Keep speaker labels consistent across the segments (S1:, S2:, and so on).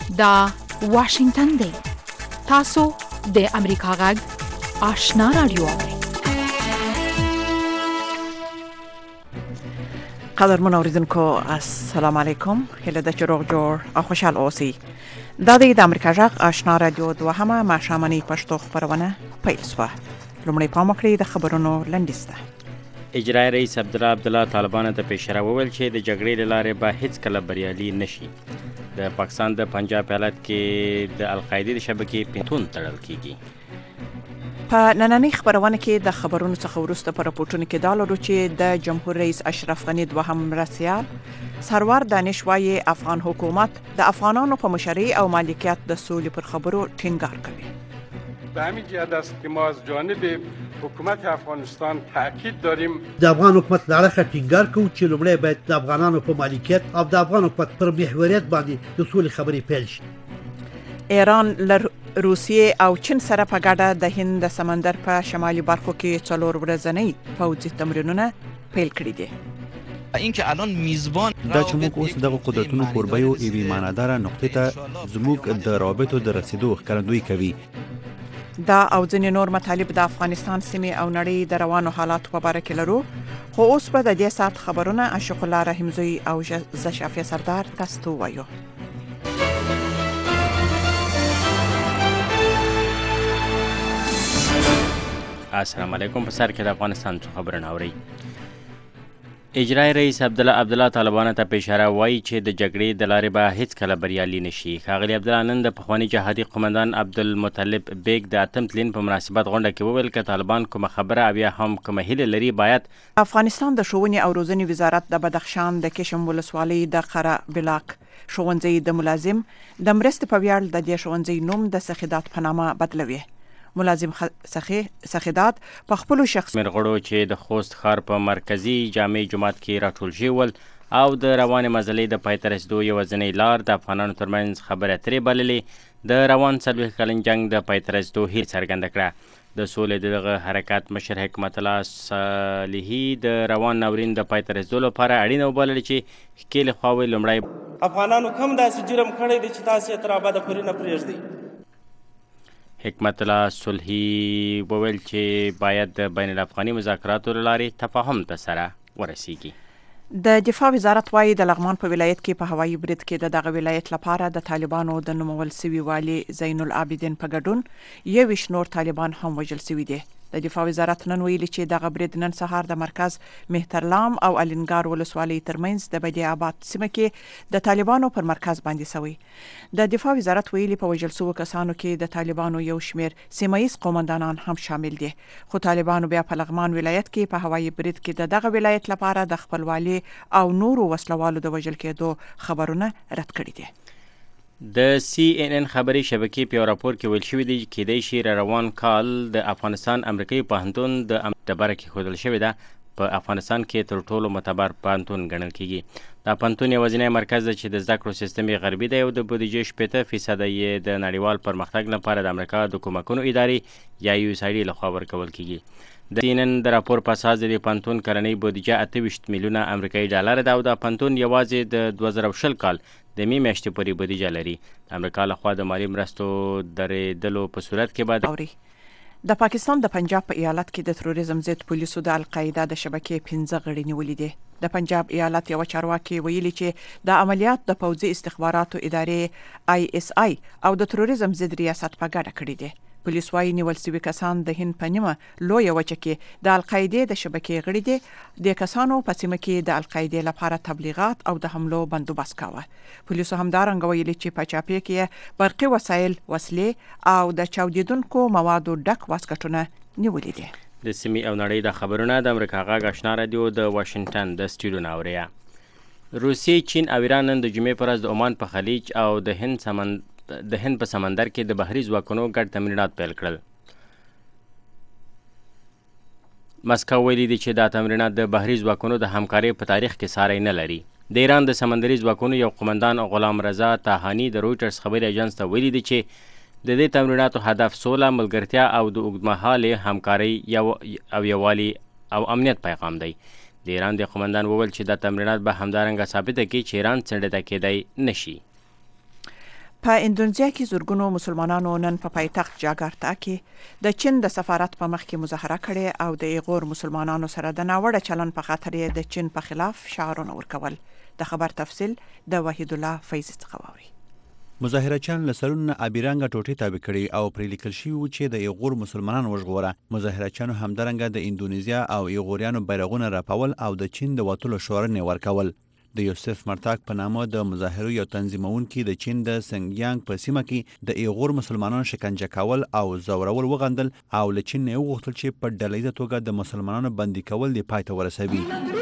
S1: دا واشنگتن دی. تاسو د امریکا غږ آشنا رادیو اورئ.
S2: قدرمن اوریدونکو السلام علیکم. هله د چروغ جوړ او خوشحال اوسئ. دا د امریکا غږ آشنا رادیو دوهمه ماښامنۍ پښتو خبرونه پیل شوه. لومړی پام وکړئ د خبرونو لنډیسته.
S3: اجرایي رئیس عبدالله طالبانو ته پیشره وویل چې د جګړې له لارې به هیڅ کله بریالي نشي. د پاکستان د پنجاب ایالت کې د القاعدې د شبکې پنتون تړل کیږي.
S2: په نننۍ خبرونه کې د خبرونو څخه وروسته په راپورټونو کې دا لرو چې د جمهور رئیس اشرف غني دوهم مرستیال سرور دانش وايي افغان حکومت د افغانانو په مشرۍ او مالکیت د سولې پر خبرو ټینګار کوي.
S4: به همین جهت است که ما از جانب حکومت افغانستان تاکید داریم
S5: د افغان حکومت لاره ټینګار کوي چې لومړی باید د افغانانو په مالکیت او د افغان حکومت پر محوریت باندې د سولې خبرې پیل شي.
S2: ایران روسیې او چین سره په ګډه د هند د سمندر په شمالي برخو کې 4 ورځنۍ پوځي تمرینونه پیل کړي دي.
S6: اینکه الان میزبان
S7: دا چې موږ اوس دغه قدرتونو کوربه یو ایوي معناداره نقطې ته زموږ د رابطو د رسیدو ښکارندویي کوي.
S2: دا او ځینې نور مطالب د افغانستان سیمې او نړۍ د روانو حالاتو په اړه کې لرو، خو اوس به د دې سات خبرونه عاشق الله رحمزوی او ز شافیه سردار تاسو ته وایو.
S3: السلام علیکم. په سر کې د افغانستان څخه خبرونه اورئ. اجرایي رئیس عبدالله طالبانو ته پیشره وایي چې د جګړې د لارې به هیڅ کله بریالي نشي. ښاغلي عبدالله نن د پخواني جهادي قومندان عبدالمطلب بیگ د 8 تلین په مناسبت غونډه کې وویل که طالبان کومه خبره او یا هم کومه هیله لري باید
S2: افغانستان د ښوونې او روزنې وزارت د بدخشان د کشم ولسوالۍ د قره بلاک ښوونځي د ملازم د مرستې په ویاړ د دې ښوونځي نوم د سخیدات په نامه بدلوي. ملازم سخیدات په خپل شخص
S3: مرغړو چې د خوست ښار په مرکزی جامع جماعت کې راټول شوي ول او د روان مزلې د پای ته رسېدو یوازینۍ لار د افغانانو ترمنځ خبرې اترې بللې. د روان 40 کلن جنګ د پای ته رسېدو هیله څرګنده کړه. د سولې دغه حرکت مشر حکمت الله صالحي د روان ناورین د پای ته رسېدو لپاره اړینه وبلله چې ښکېلې خواوې لومړی
S8: افغانانو کم داسې جرم کړی دی چې تاسې یې تر ابده پورې نه پرېږدئ.
S3: حکمت الله صلحي وویل چې باید د بین الافغاني مذاکراتو له لارې تفاهم ته سره ورسیږي.
S2: د دفاع وزارت وايي د لغمان په ولایت کې په هوایي برید کې د دغه ولایت لپاره د طالبانو د نومول سوي والي زین العابدین په ګډون 21 نور طالبان هم وژل سوي دي. د دفاع وزارت نن ویلي چې دغه برید نن سهار د مرکز مهترلام او الینګار ولسوالۍ ترمنځ د بدی آباد سیمه کې د طالبانو پر مرکز باندې شوی. د دفاع وزارت ویلي په وژل شوو کسانو کې د طالبانو یو شمیر سیمایي قومندانان هم شامل دي، خو طالبانو بیا په لغمان ولایت کې په هوایي برید کې د دغه ولایت لپاره د خپلوالي او نورو وسلوالو د وژل کېدو خبرونه رد کړي دي.
S3: د CNN خبري شبکې په راپور کې ویل شوی دی کېدای شي روان کال د افغانستان امریکایي پوهنتون د ډبره کې ښودل شوې ده. په افغانستان کې تر ټولو معتبر پوهنتون ګڼل کېږي. دا پوهنتون یوازینی مرکز دی چې د زده کړو سیستم یې غربي دی او د بودیجې 80% یې د نړیوال پرمختګ لپاره د امریکا د کومکونو ادارې یا USAID لخوا ورکول کېږي. د CNN د راپور په اساس د پوهنتون کلنۍ بودیجه 28 میلیونه امریکایي ډالر ده او دا پوهنتون یوازې د 2020 کال د می میاشتې پورې بودیجه لري. د امریکا لخوا د مالی مرستو درېدلو په صورت کې باید
S2: د پاکستان د پنجاب په ایالت کې د تروریزم ضد پولیسو د القاعده د شبکې 15 غړي نیولي دي. د پنجاب ایالت یو چارواکي ویلي چې د عملیات د پوځي استخباراتو ادارې ISI او د تروریزم ضد ریاست په ګډه کړي دي. پولیس وايي نیول شوي کسان د هند په نیمه لویه وچه کې د القاعدې د شبکې غړي دي. د کسانو په سیمه کې د القاعدې لپاره تبلیغات او د حملو بندوبست کاوه. پولیسو همدارنګه ویلي چې په چاپې کې برقي وسایل، وسلې او د چاودیدونکو موادو ډک واسکټونه نیولي دي.
S3: د سیمې او نړۍ د خبرونه د امریکا غږ آشنا رادیو د واشنگټن د سټوډیو نه اورئ. روسیې، چین او ایران نن د جمعې پر ورځ د عمان په خلیج او د هند په سمندر کې د بحري ځواکونو ګډ تمرینات پیل کړل. مسکو ویلي دی چې دا تمرینات د بحري ځواکونو د همکارۍ په تاریخ کې ساری نه لري. د ایران د سمندري ځواکونو یو قومندان غلام رضا تاهانی د رویټرز خبري اژانس ته ویلي دی چې د دې تمریناتو هدف سوله، ملګرتیا او د اوږدمهالې همکارۍ او یووالي او امنیت پیغام دی. د ایران د قومندان وویل چې دا تمرینات به همدارنګه ثابته کړي چې ایران څنډه کېدای نشي.
S2: په اندونیزیا کې زورګونو مسلمانانو نن په پایتخت جاکارتا کې د چین د سفارت په مخ کې مظاهره کړې او د ایغور مسلمانانو سره د ناوړه چلن په خاطر یې د چین په خلاف شعارونه ورکول. د خبر تفصیل د وحید الله فیض څخه واوري.
S7: مظاهرچیان له سلونو ابیرنګ ټوټې تابع کړي او پرې لیکل شوي و چې د ایغور مسلمانانو وژغوره. مظاهرچیانو همدارنګه د اندونیزیا او ایغوریانو بیرغونه رپول او د چین د وتلو شورنې ورکول. د یوسف مرتاک په نامه د مظاهرو یو تنظیمونکي د چین د سنګیانګ په سیمه کې د ایغور مسلمانانو شکنجه کول او زورول وغندل او له چین نه وغوښتل چې په ډلهییزه توګه د مسلمانانو بندي کول د پای ته ورسوي.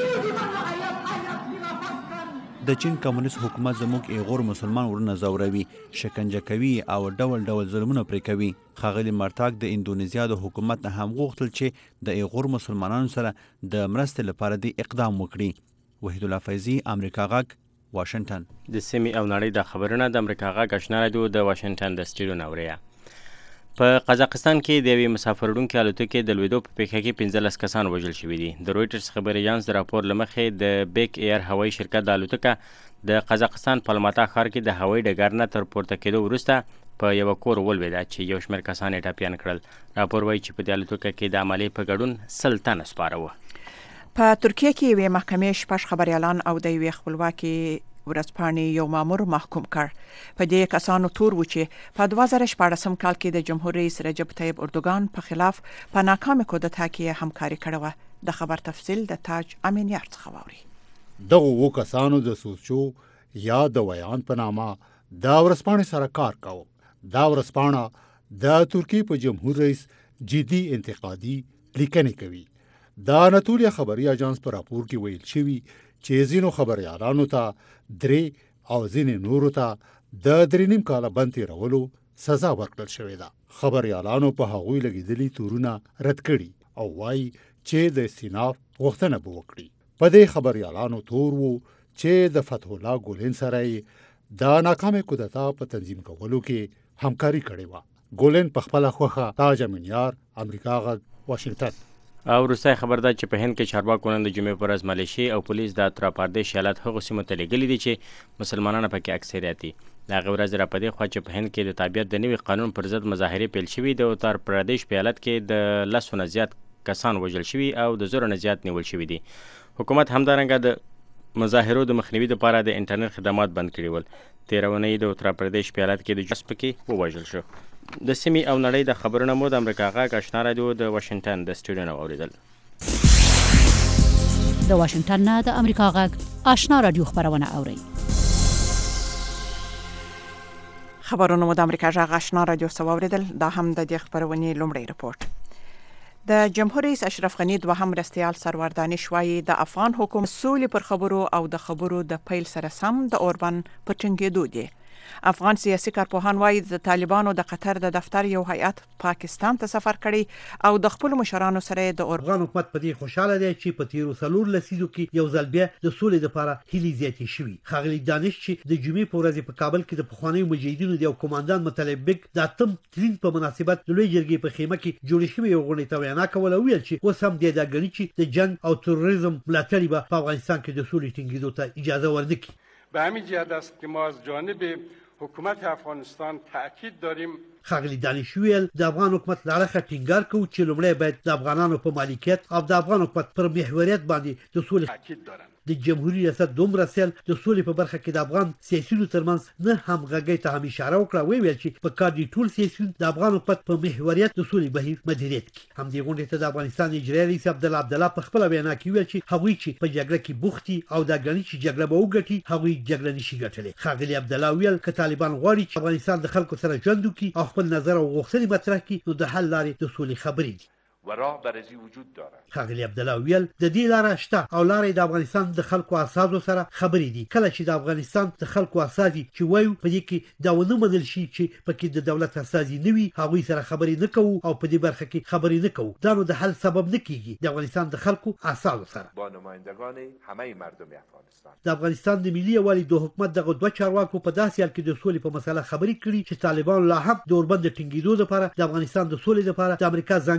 S7: د چین کمونیست حکومت زموږ ایغور مسلمان ورونه زوروي، شکنجه کوي او ډول ډول ظلمونه پرې کوي. ښاغلي مرتاک د اندونیزیا د حکومت نه هم غوښتل چې د ایغور مسلمانانو سره د مرستې لپاره د اقدام وکړي. وحید الله فیضی، امریکا غږ، واشنگټن.
S3: د سیمې او نړۍ د خبرونه د امریکا غږ آشنا رادیو د واشنگټن د سټډیو نه اوري. په قزاقستان کې د یوې مسافرونکي الوتکې د لوېدو په پیښه کې 15 کسان وژل شوي دي. د رویټرز خبري اژانس د راپور له مخې د بیک ایر هوایي شرکت د الوتکه د قزاقستان په الماتا ښار کې د هوایي ډګر نه تر پورته کېدو وروسته په یو کور ولوېده چې یو شمېر کسان یې ټپیان کړل. راپور وایي چې په دې الوتکه کې د عملیې په ګډون 100 تنه سپاره وه.
S2: په ترکیه کې یوې محکمې شپږ خبريالان او د یوې خپلواکي ورځپاڼې یو مامور محکوم کړ. په دې کسانو تور و چې په 2014 کال کې د جمهور رئیس رجب طیب اردوغان په خلاف په ناکامه کودتا کې همکاري کړې وه. د خبر تفصیل د تاج امین یار څخه واوري.
S9: دغه و کسانو د سوچو یا د ویان په نامه دا ورځپاڼې سره کار کاوه. دا ورځپاڼه د ترکیه په جمهور رئیس جدي انتقادي لیکنې کوي. دا اناتولیا خبري اژانس په راپور کې ویل شوي چې ځینو خبريالانو ته 3 او ځینې نورو ته د 3.5 کاله بند تېرولو سزا ورکړل شوې ده. خبريالانو په هغوی لګېدلي تورونه رد کړي او وایي چې د استیناف غوښتنه به وکړي. په دې خبريالانو تور وو چې د فتح الله ګولین سره د ناکامه کودتا په تنظیم کولو کې همکاري کړې وه. ګولین په خپله خوښه. تاج امین یار، امریکا غږ، واشنگټن.
S3: او وروستی خبر ده چې په هند کې چارواکو نن د جمعې په ورځ ملیشي او پولیس د اترا پردیش ایالت هغو سیمو ته لیږلي دي چې مسلمانان پکې اکثریت دي. د هغې ورځې را په دې خوا چې په هند کې د تابعیت د نوي قانون پر ضد مظاهرې پیل شوي. د اتر پردیش په ایالت کې د 10 نه زیات کسان وژل شوي او د 1000 نه زیات نیول شوي دي. حکومت همدارنګه د مظاهرو د مخنیوي لپاره د انټرنیټ خدمات بند کړي ول. تېره اونۍ د اتر پردیش په ایالت کې د جس پکې ووژل شو. د سیمې او نړۍ د خبرونه مو د امریکا غږ آشنا رادیو د واشنگټن د سټډیو نه واورېدل.
S1: د واشنگټن نه د امریکا غږ آشنا رادیو خبرونه اوري.
S2: خبرونه مو د امریکا غږ آشنا رادیو څخه واورېدل. دا هم د دې خبرونې لومړی رپورټ. د جمهور رئیس اشرف غنی دوهم مرستیال سرور دانش وایي د افغان حکومت سولې پر خبرو او د خبرو د پیل سره سم د اوربن پر ټینګېدو دي. افغان سیاسي کارپوهان وایي د طالبانو د قطر د دفتر یو هیئت پاکستان ته سفر کړی او د خپل مشرانو سره د
S5: افغان حکومت په دې خوشاله دی چې په تیرو 3 لسیزو کې یو ځل بیا د سولې لپاره هلې زیاتې شوي. ښاغلي دانش چې د جمعې په ورځ په کابل کې د پخوانیو مجاهدینو د یو کمانډان مطلب بیگ د اتم ترین په مناسبت د لوی جرګې په خیمه کې جوړ شوی یو غونډه ته وینا کوله. ویل چې اوس هم د داګنی چې د جنگ او تروریزم ملاتړي به په افغانستان کې د سولې ټینګېدو ته اجازه ورنکړي.
S4: به همین جهت است که ما از جانب حکومت افغانستان تاکید داریم.
S5: ښاغلي دانش ویل د افغان حکومت لاره ټینګار کوي چې لومړی باید د افغانانو په مالکیت او د افغان حکومت پر محوریت باندې د سولې
S4: تاکید دارم.
S5: د جمهوریت ریاست دومره سیل د سولې په برخه کې د افغان سیاسيونو ترمنځ نه همغږي ته هم اشاره وکړه. ویل چې په کار دي ټول سیاسيون د افغان حکومت په محوریت د سولې بهیر مدیریت کوي. هم دې غونډې ته د افغانستان اجرایي رئیس عبدالله په خپل وینا کې ویل چې هغوی چې په جګړه کې بوختي او دا غني چې جګړه به وګټي هغوی جګړه نشي ګټلی. ښاغلي عبدالله ویل که طالبان غواړي چې افغانستان د خلکو سره ژوند وکړي او خپل نظر او غوښتنې مطرح کړي نو د حل لارې د سولې خبرې دي
S10: و راه برازی وجود دارد.
S5: ښاغلي عبدالله ویل د دې لاره شته او لارې د افغانستان د خلکو اساسو سره خبرې دي. کله چې د افغانستان د خلکو اساسي چې وایو په دې کې دا ونه منل شي چې پکې د دولت اساسي نه وي هغوی سره خبرې نه کوو او په دې برخه کې خبرې نه کوو. دا نو د حل سبب نه کیږي. د افغانستان د خلکو اساسو سره
S10: با نمایندگان همه مردم افغانستان
S5: د افغانستان د ملي یوالي د حکومت دغه دوه چارواکو په داسې حال کې د سولې په مسله خبرې کړي چې طالبان لا هم د اوربند ټینګېدو لپاره د افغانستان د سولې لپاره د امریکا ځانګړي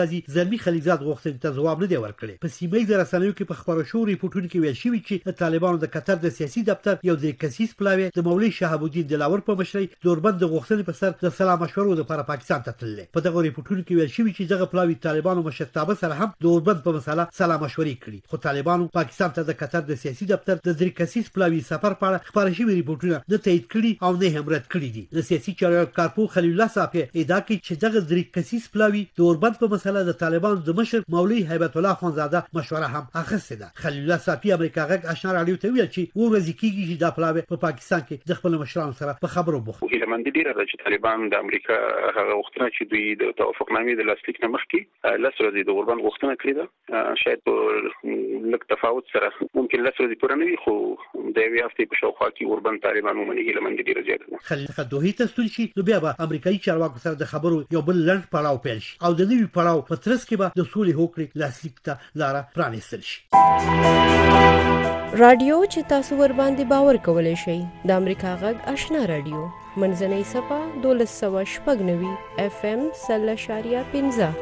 S5: استازي زلمي خلیلزاد غوښتنې ته ځواب نه دی ورکړی. په سیمه رسنیو کې په خبرو شوو ریپورتونو کې ویل شوي چې د طالبانو د قطر د سیاسي دفتر یو درې کسیز پلاوی د مولوي شهاب الدین دلاور په مشرۍ دوربند د غوښتنې په سر د سلا مشورو لپاره پاکستان ته تللی. په دغه ریپورتونو کې ویل شوي چې دغه پلاوی طالبانو مشرتابه سره هم دوربند په مسله سلا مشورې کړي، خو طالبانو پاکستان ته د قطر د سیاسي دفتر د درې کسیز پلاوی سفر په اړه خبرې شوي ریپورتونه نه تایید کړي او نه هم رد کړي دي. د سیاسي چارو کارپو خلیل الله صاحب ادعا کوي چې دغه درې کسیز پلاوی دوربند په مسله د طالبانو د مشر مولوي هیبت الله خانزاده مشوره هم اخیستې ده. خلیل الله صاحب امریکا غږ آشنا راډیو ته ویل چې ورځ کېږي چې دا پلاوی په پاکستان کې د خپل مشرانو سره په خبرو بوخت.
S11: هیله مند دي چې طالبان د امریکا هغه وختونه چې دوی د توافقنامې د لاسلیک نه مخکې لس ورځې د دوربند غوښتنه کړې ده. شاید په لږ تفاوت سره ممکن لس ورځې پوره نه وي، خو د یوې هفتې په شاوخوا کې دوربند طالبان ومني. هیله مند دي زیاته ده.
S5: خلیل څخه دوحې ته ستون شي نو بیا به امریکایي چارواکو سره د خبرو یو بل لنډ پړاو پیل شي او د نوي پړاو په ترڅ کې به د سولې هوکړې لاسلیک ته لاره پرانیستل شي.
S12: رادیو چې تاسو ور باندې باور کولای شئ د امریکا غږ آشنا رادیو منځنۍ صفه 1290 FM 0.15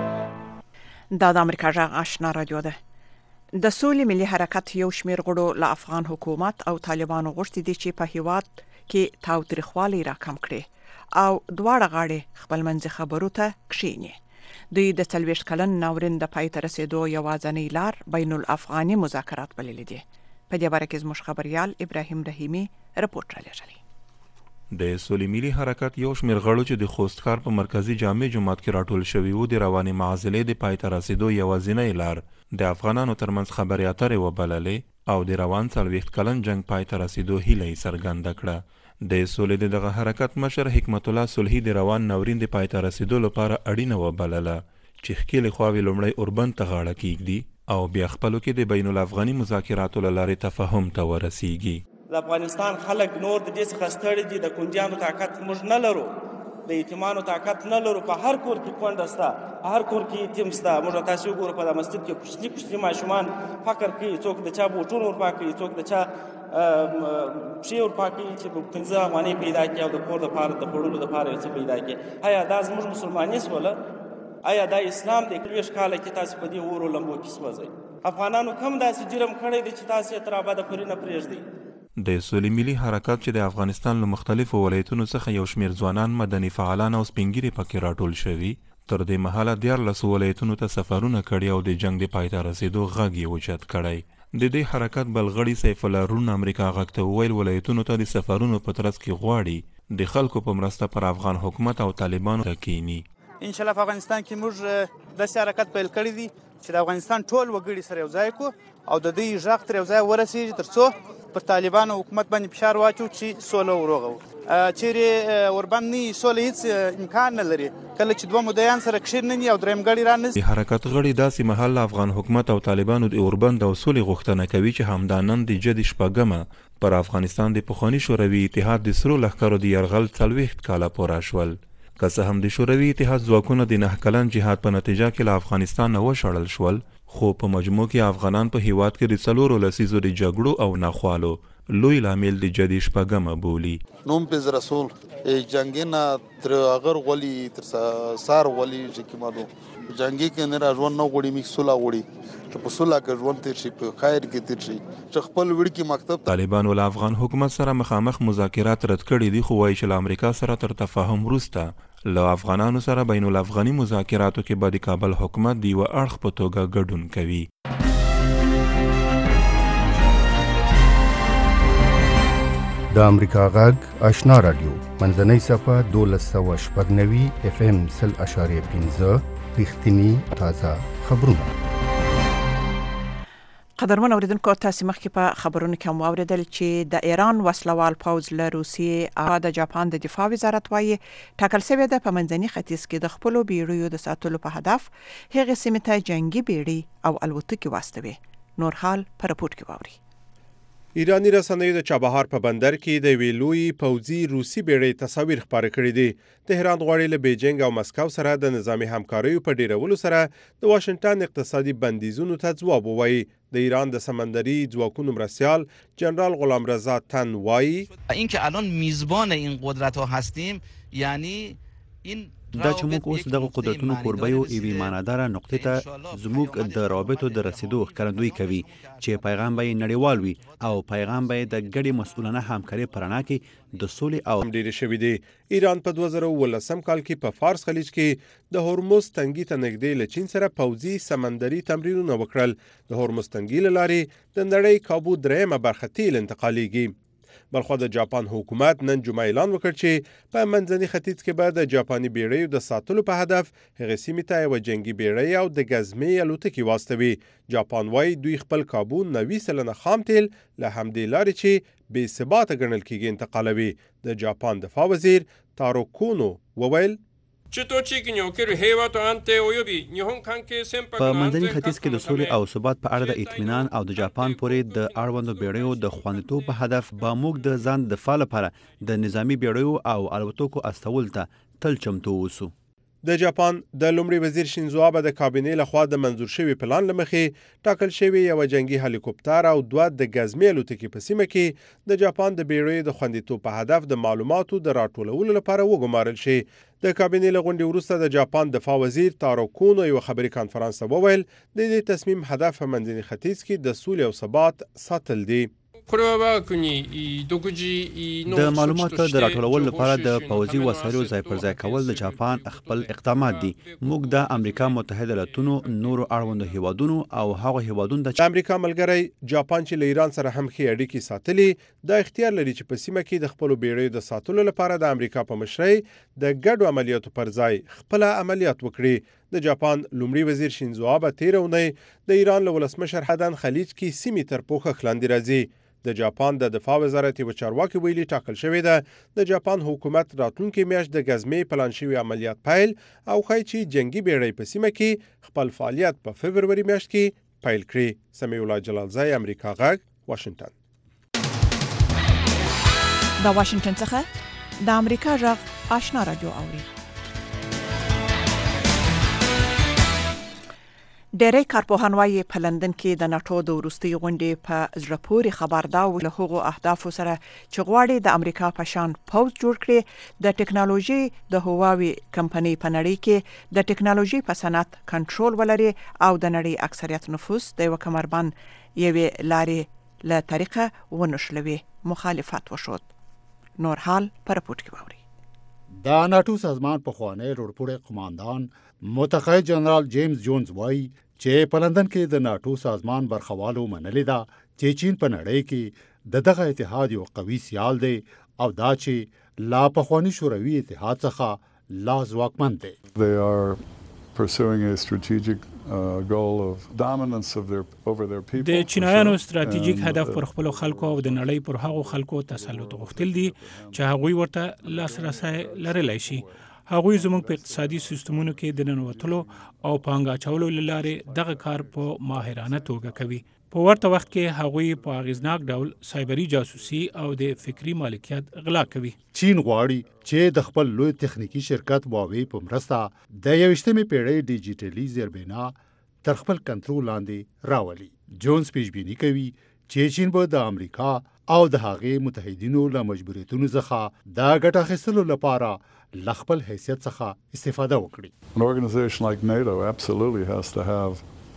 S2: دا د امریکا غږ آشنا رادیو ده. د سولې ملي حرکت یو شمېر غړو له افغان حکومت او طالبانو غوښتي دي چې په هیواد کې تاوتریخوالی راکم کړي او دواړه غاړې خپل منځي خبرو ته کښیني. دوی د 40 کلن ناورین د پای ته رسیدو یوازینۍ لار بین الافغاني مذاکرات بللې دي. په دې باره کې زموږ خبريال ابراهیم رحیمی رپورټ را لېږلی.
S13: د سولې ملي حرکت یو شمېر غړو چې د خوستکار په مرکزی جامع جماعت کې راټول شوي وو د رواني معضلې د پای ته رسیدو یوازینۍ لار د افغانانو ترمنځ خبرې اترې وبللې او د روان 40 کلن جنگ پای ته رسیدو هیله یې څرګنده کړه. د سولې د دغه حرکت مشر حکمت الله صلحي د روان ناورین د پای ته رسیدو لپاره اړینه وبلله چې ښکېلې خواوې لومړی اوربند ته غاړه کیږدي او بیا خپلو کې د بین الافغاني مذاکراتو له لارې تفاهم ته ورسیږي.
S8: د افغانستان خلک نور د دې څخه ستړي دي. د کونډیانو طاقت موږ نه لرو، د یتیمانو طاقت نه لرو. په هر کور کې کونډه شته، په هر کور کې یتیم شته. موږ تاسو وګورئ په مسجد کې کوچني کوچني ماشومان فقر کوي، څوک د چا بوټونه ورپاکوي، څوک د چا پښې ورپاکوي چې په 15 افغانۍ پیدا کړي او د کور دپاره د خوړلو دپاره یو څه پیدا کړي. آیا دا زموږ مسلماني شوله؟ آیا دا اسلام دی؟ 20 کاله کې تاسو په دې اورو لمبو کې سوځئ. افغانانو کم داسې جرم کړی دی چې تاسو یې تر ابده پورې نه پرېږدئ.
S13: د سولې ملي حرکت چې د افغانستان له مختلفو ولایتونو څخه یو شمېر ځوانان، مدني فعالان او سپینګیري پکې راټول شوي، تر دې مهاله 14 ولایتونو ته سفرونه کړي او د جنگ د پای ته رسیدو غږ یې اوچت کړی. د دې حرکت بلغړي سیف الله رون امریکا غږ ته وویل ولایتونو ته د سفرونو په ترڅ کې غواړي د خلکو په مرسته پر افغان حکومت او طالبانو ته کینی.
S14: ان شاء الله په افغانستان کې موږ د حرکت پیل کړی دی چې د افغانستان ټول وګړي سره یو ځای کو او د دې ژغ تر یو ځای ورسیږي ترڅو پر طالبانو حکومت باندې فشار واچو چې سوله وروغو. چیرې ورباندې سوله هیڅ امکان نه لري کله چې دوه مدعیان سره کښیر نه ني او دریم غړي رانه.
S13: د حرکت غړي داسې مهال افغان حکومت او طالبانو د اوربند او سولې غوښتنه کوي چې همدانن د جدي شپږمه پر افغانستان د پخوانی شوروي اتحاد د سرو لښکرو د یرغل 40 کاله پوره شول. که څه هم د شوروي اتحاد ځواکونه د 9 کلن جهاد په نتیجه کې له افغانستان نه وشړل شول، خو په مجموع کې افغانان په هیواد کې د 4 لسیزو د جګړو او ناخوالو لوی لامل د جدي شپږمه بولی.
S15: نوم پیز رسول جنگینا تر اگر غولي تر سار غولي چې مالو جنگي کې نه راځون نو غوړي میکسولا غوړي چې په سولا کې ژوند تیر شي په خیر کې تیر شي چې خپل وړکی مکتب.
S13: طالبان ول افغان حکومت سره مخامخ مذاکرات رد کړي دي، خو وايي چې امریکا سره تر تفاهم وروسته له افغانانو سره بین الافغاني مذاکراتو کې به د کابل حکومت دی و اړخ په توګه ګډون کوي.
S16: د امریکا غږ آشنا رادیو منځنۍ صفه 1290 FM 0.15 رښتینی تازه خبرونه.
S2: قدرمن اوریدونکو، تاسو مخکې په خبرونو کې هم واوریدل چې د ایران وسلوال پوځ له روسیې او د جاپان د دفاع وزارت وايي ټاکل شوی د په منځني ختیځ کې د خپلو بیړیو د ساتلو په هدف هغه سیمه ته جنگي بیړۍ او الوتکې واستوي. نور حال په رپورت کې واوري.
S17: ایرانی رسنیو د چابهار په بندر کې د ویلوی پوځي روسي بیړۍ تصاویر خپاره کړي دي. تهران غواړي له بیجینګ او مسکو سره د نظامی همکاریو په ډیرولو سره د واشنگټن اقتصادي بندیزونو ته ځواب ووایي. د ایران د سمندري ځواکونو مرستیال جنرال غلام رضا تن وایي
S6: اینکه الان میزبان این قدرت ها هستیم یعنی این
S7: دا چې موږ اوس دغه قدرتونو کوربیو یوې معناداره نقطې ته زموږ د روابطو د رسیدو ښکارندویي کوي چې پیغام به یې نړیوال وي او پیغام به یې د ګډې مسؤلانه همکارۍ په رڼا کې د سولې او
S17: ډېرې شوي دي. ایران په 2019 کال کې په فارس خلیج کې د هورموز تنګي ته نږدې له چین سره پوځي سمندري تمرینونه وکړل. د هورموز تنګي له لارې د نړۍ کابو درېیمه برخه تیل انتقالېږي. بلخوا د جاپان حکومت نن جمعه اعلان وکړ چې په منځني ختیځ کې به د جاپاني بیړیو د ساتلو په هدف هغې سیمې ته یوه جنګي بیړۍ او د ګزمې الوتکې واستوي. جاپان وایي دوی خپل کابو 90% خام تیل له همدې لارې چې بې ثباته ګڼل کېږي انتقالوي. د جاپان دفاع وزیر تارو کونو وویل
S18: په منځني
S7: ختیځ کې د سولې او ثبات په اړه د اطمینان او د جاپان پورې د اړوندو بیړیو د خوندیتوب په هدف به موږ د ځان دفاع لپاره د نظامی بیړیو او الوتکو استول ته تل چمتو اوسو.
S17: د جاپان د لومړي وزیر شینزو آبه د کابینې لخوا د منظور شوي پلان له مخې ټاکل شوی یوه جنګي هلیکوپټر او 2 د ګزمې الوتکې په سیمه کې د جاپان د بیړیو د خوندیتوب په هدف د معلوماتو د راټولولو لپاره وګمارل شي. د کابینې له غونډې وروسته د جاپان دفاع وزیر تارو کونو یو خبري کانفرانس ته وویل د دې تصمیم هدف په منځني ختیځ کې د سولې او ثبات ساتل دي.
S7: د معلوماتو د راټولولو لپاره د پوځي وسایلو ځای پر ځای کول د جاپان خپل اقدامات دي. موږ د امریکا متحده ایالاتونو نورو اړوندو هیوادونو او هغو هیوادونو د
S17: امریکا ملګری جاپان چې له ایران سره هم ښې اړیکې ساتلي دا اختیار لري چې په سیمه کې د خپلو بیړیو د ساتلو لپاره د امریکا په مشرۍ د ګډو عملیاتو پر ځای خپل عملیات وکړي. د جاپان لومړي وزیر شینزو آبه تېره اونۍ د ایران له ولسمشر عدن خلیج کې سیمې تر پوښښ لاندې راځي. د جاپان د دفاع وزارت یو چارواکي ویلي ټاکل شوې ده د جاپان حکومت راتلونکي میاشت د ګزمې پلان شوي عملیات پیل او ښایي چې جنګي بیړۍ په سیمه کې خپل فعالیت په فبروري میاشت کې پیل کړي. سمیع الله جلالزی، امریکا غږ، واشنگټن.
S2: د واشنگټن څخه د امریکا غږ آشنا رادیو اوري. ډېری کارپوهان وايي په لندن کې د ناتو د وروستۍ غونډې په زړه پورې خبردار له هغو اهدافو سره چې غواړي د امریکا په شان پوځ جوړ کړي د ټکنالوژي د هواوي کمپنۍ په نړۍ کې د ټکنالوژي په صنعت کنټرول ولري او د نړۍ اکثریت نفوس د یو کمربند یوې لارې له طریقه ونښلوي. مخالفت وشود. نور حال پر رپورټ کې ووري.
S9: د ناتو سازمان پخوانی روړپوړی قماندان متقاعد جنرال جیمز جونز وایي چې په لندن کې د ناتو سازمان برخوالو منلې ده چې چین په نړۍ کې دغه اتحاد یو قوي سیال دی او دا چې لا پخوانی شوروي اتحاد څخه لا ځواکمن دی.
S19: They are pursuing a strategic goal of dominance of their over their people.
S20: د چینایانو ستراتیژیک هدف پر خپل خلکو او د نړۍ پر هغو خلکو تسلط غوښتل دي چې هغوی ورته لاسرسی لرلی شي. هغوی زموږ په اقتصادي سیستمونو کې د ننوتلو او پانګه اچولو له لارې دغه کار په ماهرانه توګه کوي. په ورته وخت کې هغوی په اغیزناک ډول سایبري جاسوسي او د فکری مالکیت غلا کوي.
S9: چین غواړي چې د خپل لوی تخنیکی شرکت هواوی په مرسته د 21مې پیړۍ ډیجیټلي زیربنا تر خپل کنټرول لاندې راولي. جونز پیشبینی کوي چې چین به د امریکا او د هغې متحدینو له مجبوریتونو څخه د ګټه اخیستلو لپاره له خپل حیثیت څخه استفاده وکړي.
S19: An organization like NATO absolutely has to have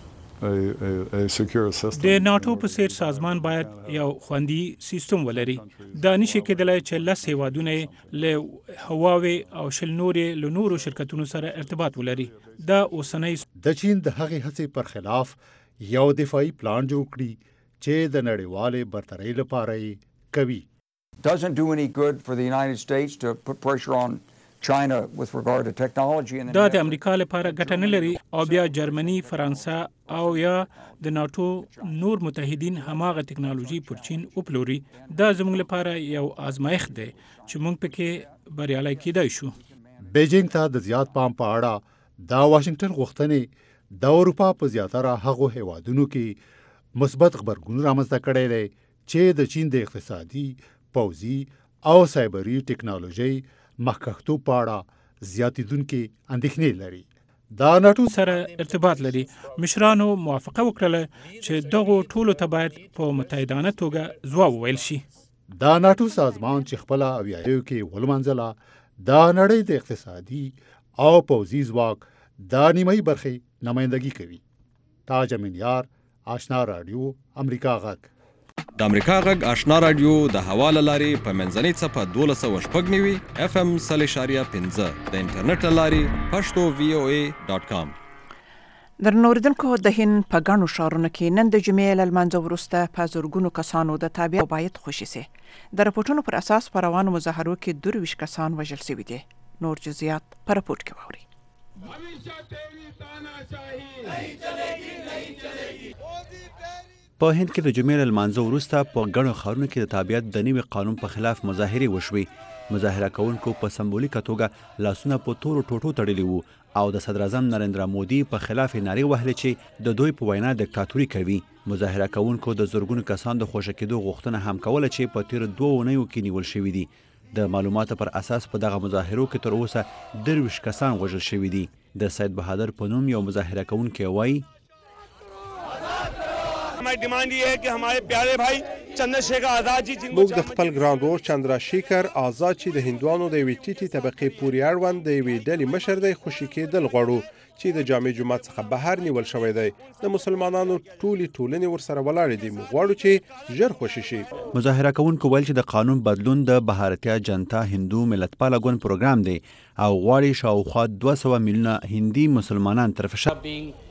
S19: a secure system.
S20: د ناتو په څیر سازمان باید یو خوندي سیستم ولري. دا نشي کېدلی چې لس هیوادونه له هواوی او شل نورې له نورو شرکتونو سره ارتباط ولري. دا اوسنۍ
S9: د چین د هغې هڅې پر خلاف یو دفاعي پلان جوړ کړي چې د نړیوالې برترۍ لپاره یې کوي.
S21: Doesn't do any good for the United States to put pressure on China with regard to technology.
S20: دا د امریکا لپاره ګټه نه لري او بیا جرمني، فرانسه او یا د ناتو نور متحدین هماغه ټکنالوژي پر چین وپلوري. دا زموږ لپاره یو آزمایښت دی چې موږ پکې بریالي کېدای شو.
S9: بیجینګ ته د زیات پام په اړه د واشنگټن غوښتنې د اروپا په زیاتره هغو هیوادونو کې مثبت غبرګون رامنځته کړی دی چې د چین د اقتصادي، پوځي او سایبري ټکنالوژي مخکښتوب په اړه زیاتېدونکې اندېښنې لري. دا ناتو
S20: سره ارتباط لري. مشرانو موافقه وکړه چې دغه ټولو ته باید په متحدانه توګه ځواب وویل شي.
S9: دا ناتو سازمان چې خپل اویایو کې ولمنځله دا نړۍ د اقتصادي او پوځي ځواک د نیمایي برخې نمائندګي کوي. تاج امین یار، آشنا رادیو، امریکا غږ.
S18: د امریکا غږ آشنا رادیو د حواله لاري په منځنۍ صفه 1290 FM 0.5 د انټرنیټ لاري pashto.voa.com.
S2: در نوردونکو د هند په ګڼو ښارونو کې نن د جمعې له لمانځه وروسته په زرګونو کسانو د تابعیت باید خوشي سي. د راپورټونو پر اساس په روانو مظاهرو کې 22 کسان وژل شوي دي. نور جزئیات په راپورټ کې واورئ.
S7: په هند کې د جمعې له لمانځه وروسته په ګڼو ښارونو کې د تابعیت د نوي قانون په خلاف مظاهرې وشوې. مظاهره کوونکو په سمبولیکه توګه لاسونه په تورو ټوټو تړلي وو او د صدر اعظم نریندرا مودي په خلاف نارې وهلې چې د دوی په وینا دیکتاتوري کوي. مظاهره کوونکو د زرګونو کسان د خوشي کېدو غوښتنه هم کوله چې په تیر 2 اونیو کې نیول شوي دي. د معلوماتو پر اساس په دغه مظاهرو کې تر اوسه 23 کسان وژل شوي دي. د سید بهادر په نوم یو مظاهره کوونکی وایي
S22: हमारी डिमांड ये है कि हमारे प्यारे भाई चंद्रशेखर आजाद जी
S17: موږ د خپل ګران ورور چندرشیکر آزاد چې د هندوانو د یوې ټیټې طبقې پورې اړوند د یوې ډلې مشر دی خوشي کېدل غواړو چې د جامع جومات څخه بهر نیول شوی دی. د مسلمانانو ټولې ټولنې ورسره ولاړې دي. موږ غواړو چې ژر خوشي شي.
S7: مظاهره کوونکو ویل چې د قانون بدلون د بهارتیا جنتا هندو ملتپاله ګوند پروګرام دی او غواړي شاوخوا 200 میلیونه هندي مسلمانان تر فشار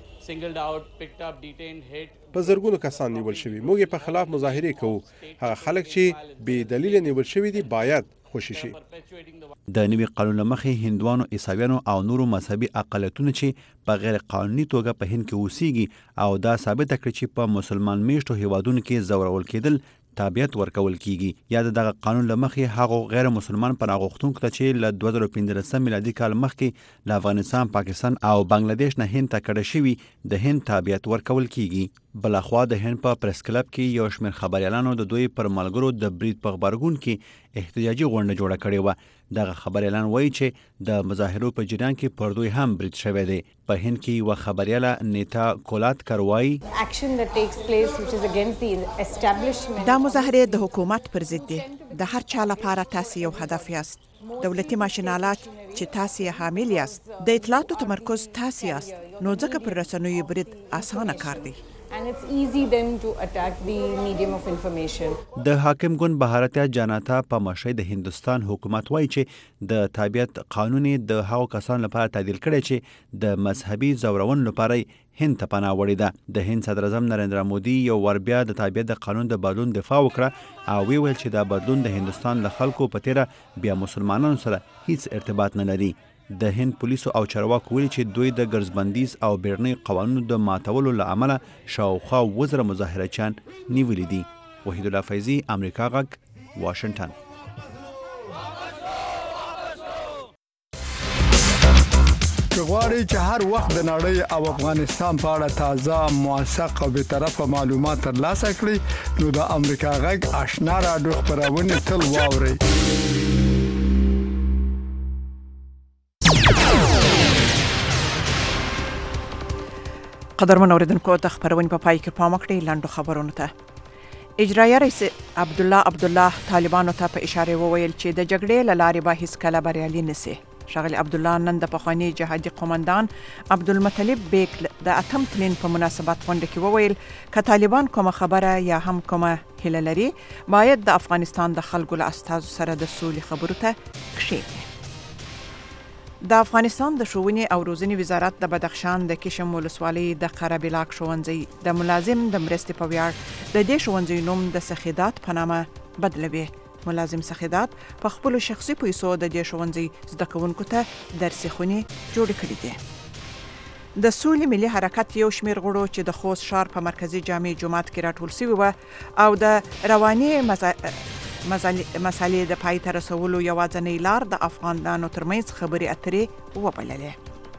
S17: په زرګونو کسان نیول شوي. موږ یې په خلاف مظاهرې کوو. هغه خلک چې بې دلیله نیول شوي دي باید خوشي شي.
S7: د نوي قانون له مخې هندوانو، عیسویانو او نورو مذهبي اقلیتونو چې په غیر قانوني توګه په هند کې اوسېږي او دا ثابته کړي چې په مسلمان میشتو هیوادونو کې زورول کېدل تابعیت ورکول کیږي. یا دغه قانون له مخې هغو غیر مسلمان پناه غوښتونکو ته چې له 2015 میلادي کال مخکې له افغانستان، پاکستان او بنگلاديش نه هند ته کډه شوي د هند تابعیت ورکول کیږي. بلخوا د هند په پریس کلب کې یو شمېر خبريالانو د دوی پر ملګرو د برید په غبرګون کې احتجاجي غونډه جوړه کړې وه. دغه خبريالان وایي چې د مظاهرو په جریان کې پر دوی هم برید شوی دی. په هند کې یوه خبرياله نیتا کولاتکر وایي
S2: دا مظاهرې د حکومت پر ضد دي. د هر چا لپاره تاسو یو هدف یاست. دولتي ماشینالات چې تاسو یې حامل یاست، د اطلاعاتو تمرکز تاسو یاست، نو ځکه پر رسنیو برید اسانه کار دی.
S23: And it's easy then to attack the medium of information.
S7: د حاکم ګوند بهارتیا جنتا په مشرۍ د هندستان حکومت وایي چې د تابعیت قانون د هغو کسانو لپاره تعدیل کړی چې د مذهبي زورونو لپاره هند ته پناه وړې ده. د هند صدر اعظم نریندرا مودي یو ور بیا د تابعیت د قانون د بدلون دفاع وکړه او ویل چې دا بدلون د هندستان له خلکو په تیره بیا مسلمانانو سره هیڅ ارتباط نه لري. د هند پولیسو او چارواکو ویلي چې دوی د ګرځبندیز او بیړنۍ قوانینو د ماتولو له امله شاوخوا 2,000 مظاهرچیان نیولي دي. وحید الله فیضي، امریکا غږ، واشنگټن.
S24: غواړئ چې هر وخت د نړۍ او افغانستان په اړه تازه، موثق او بیطرفه معلومات ترلاسه کړئ نو د امریکا غږ آشنا رادیو خبرونه تل واورئ.
S2: قدرمن اوریدونکو، د خبرونې په پای کې پام وکړئ لاندو خبرونو ته. اجرایه رئیس عبدالله طالبانو ته په اشاره وویل چې د جګړې له لارې به هیڅکله بریالي نشي. ښاغلي عبدالله نن د پخواني جهادي قومندان عبدالمطلب بیک د 8 تلین په مناسبت غونډه کې وویل که طالبان کومه خبره یا هم کومه هیله لري باید د افغانستان د خلکو له استازو سره د سولې خبرو ته کښېني. د افغانستان د ښوونې او روزنې وزارت د بدخشان د کشم ولسوالۍ د قرهبلاک ښوونځي د ملازم د مرستې په ویاړ د دې ښوونځي نوم د سخیدات په نامه بدلوي. ملازم سخیدات په خپلو شخصي پیسو د دې ښوونځي زده کوونکو ته درسي خونې جوړې کړې دي. د سولې ملي حرکت یو شمېر غړو چې د خوست ښار په مرکزي جامع جومات کې راټول شوي وو او د رواني مسالې د پای ته رسولو یوازینۍ لار د افغانانو ترمنځ خبرې اترې وبللې.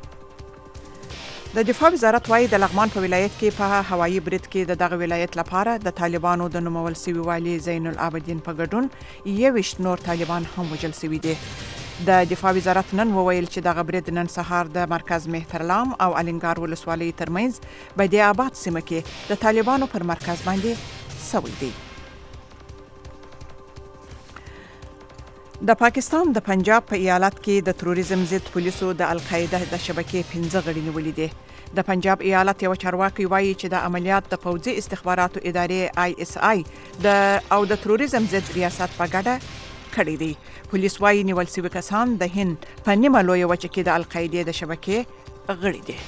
S2: د دفاع وزارت وايي د لغمان په ولایت کې په هوایي برید کې د دغه ولایت لپاره د طالبانو د نومول سوي والي زین العابدین په ګډون 21 نور طالبان هم وژل شوي دي. د دفاع وزارت نن وویل چې دغه برید نن سهار د مرکز مهترلام او الینګار ولسوالۍ ترمنځ بدی آباد سیمه کې د طالبانو پر مرکز باندې شوی دی. د پاکستان د پنجاب په ایالت کې د تروریزم ضد پولیسو د القاعده د شبکې 15 غړي نیولي دي. د پنجاب ایالت یو چارواکي وایي چې د عملیات د پوځي استخباراتو ادارې ISI او د تروریزم ضد ریاست په ګډه کړی دي. پولیس وایي نیول شوي کسان د هند په نیمه لویه وچه کې د القاعده د شبکې غړي دي.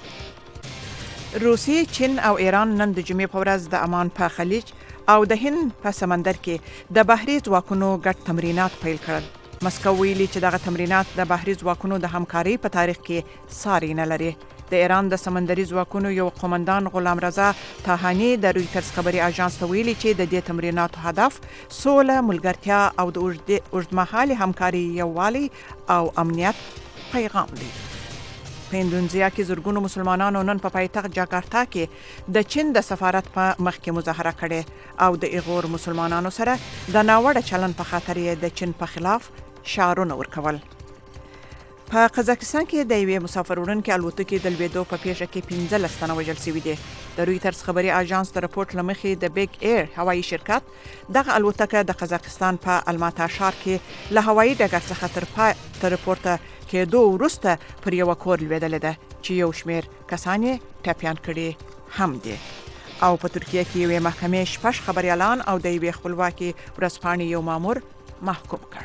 S2: روسیې، چین او ایران نن د جمعې په ورځ د عمان په خلیج او د هند په سمندر کې د بحري ځواکونو ګډ تمرینات پیل کړل. مسکو ویلي چې دغه تمرینات د بحري ځواکونو د همکارۍ په تاریخ کې ساری نه لري. د ایران د سمندري ځواکونو یو قومندان غلام رضا تاهانی د رویټرز خبري اژانس ته ویلي چې د دې تمریناتو هدف سوله، ملګرتیا او د اوږدمهالې همکارۍ، یووالي او امنیت پیغام دی. په اندونیزیا کې زرګونو مسلمانانو نن په پایتخت جاکارتا کې د چین د سفارت په مخ کې مظاهره کړې او د ایغور مسلمانانو سره د ناوړه چلن په خاطر یې د چین په خلاف شعارونه ورکول. په قزاقستان کې د یوې مسافر وړونکې الوتکې د لوېدو په پیښه کې 15 تنه وژل شوي دي. د رویټرز خبري اژانس د رپورټ له مخې د بیگ ایر هوایي شرکت دغه الوتکه د قزاقستان په الماتا ښار کې له هوایي ډګر څخه تر پورته کېدو وروسته پر یو کور لوېدلې ده چې یو شمېر کسان یې ټپیان کړي هم دي. او په ترکیه کې یوې محکمې 6 خبریالان او د یوې خپلواکي ورځپاڼې یو مامور محکوم کړ.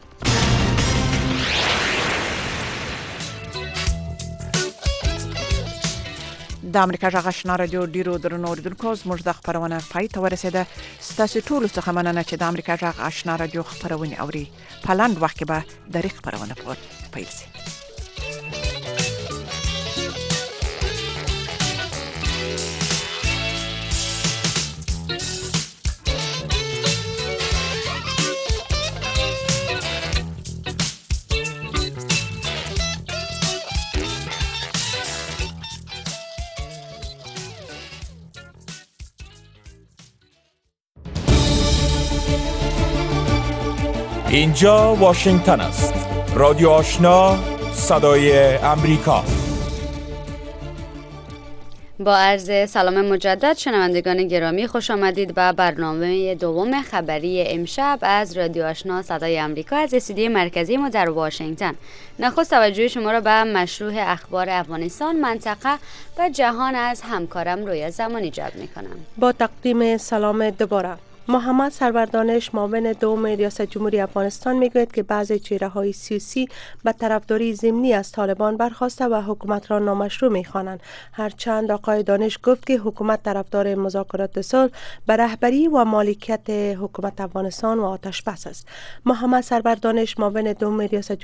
S2: د امریکا غږ آشنا رادیو ډیرو درنو اوریدونکو، زموږ د خبرونه پای ته ورسېده. ستاسو ټولو څخه مننه چې د امریکا غږ آشنا رادیو خبرونه اوري. په لاند وخت کې به د ریښ خبرونه پیل شي.
S1: اینجا واشنگتن است. رادیو آشنا، صدای امریکا.
S3: با عرض سلام مجدد شنوندگان گرامی، خوش آمدید به برنامه دوم خبری امشب از رادیو آشنا صدای امریکا از استودیوی مرکزی ما در واشنگتن. نخست توجه شما را به مشروع اخبار افغانستان، منطقه و جهان از همکارم رویا زمانی جلب می‌کنم.
S4: با تقدیم سلام دوباره. محمد سروردانش معاون دوم ریاست جمهوری افغانستان میگوید که بعضی چهره‌های سیاسی به طرفداری ضمنی از طالبان برخاسته و حکومت را نامشروع می‌خوانند. هرچند آقای دانش گفت که حکومت طرفدار مذاکرات صلح به رهبری و مالکیت حکومت افغانستان و آتش بس است. محمد سروردانش معاون دوم ریاست